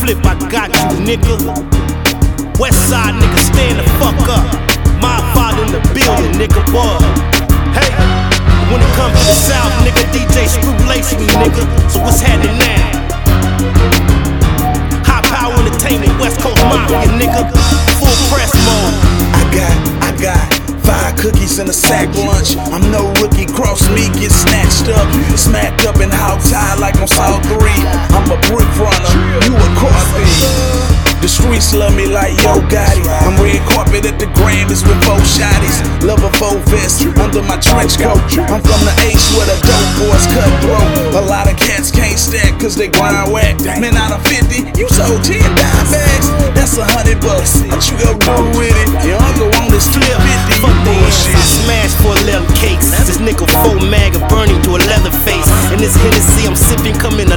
flip, I got you, nigga. Westside nigga, stand the fuck up. My father in the building, nigga, boy. Hey, when it comes to the South, nigga, DJ Screw lace me, nigga. So what's happening now? High Power Entertainment, West Coast Mafia, nigga. Full press mode. I got 5 cookies and a sack lunch. I'm no rookie, cross me, get snatched up, smacked up and hog tied like on South 3. I'm a brick runner, you a car thief. The streets love me like Yo Gotti. I'm red carpet at the Grammys with 4 shotties. Love a 4 vest under my trench coat. I'm from the H where the dope boys cut throat. A lot of cats can't stack cause they grind whack. Man, out of 50, you sold 10 dime bags. That's $100. What you gon' do with it? Your uncle want this flip 50. Fuck the shit. I smash for 11 cakes. This nigga 4 mag and burning to a leather face. And this Hennessy I'm sipping come in a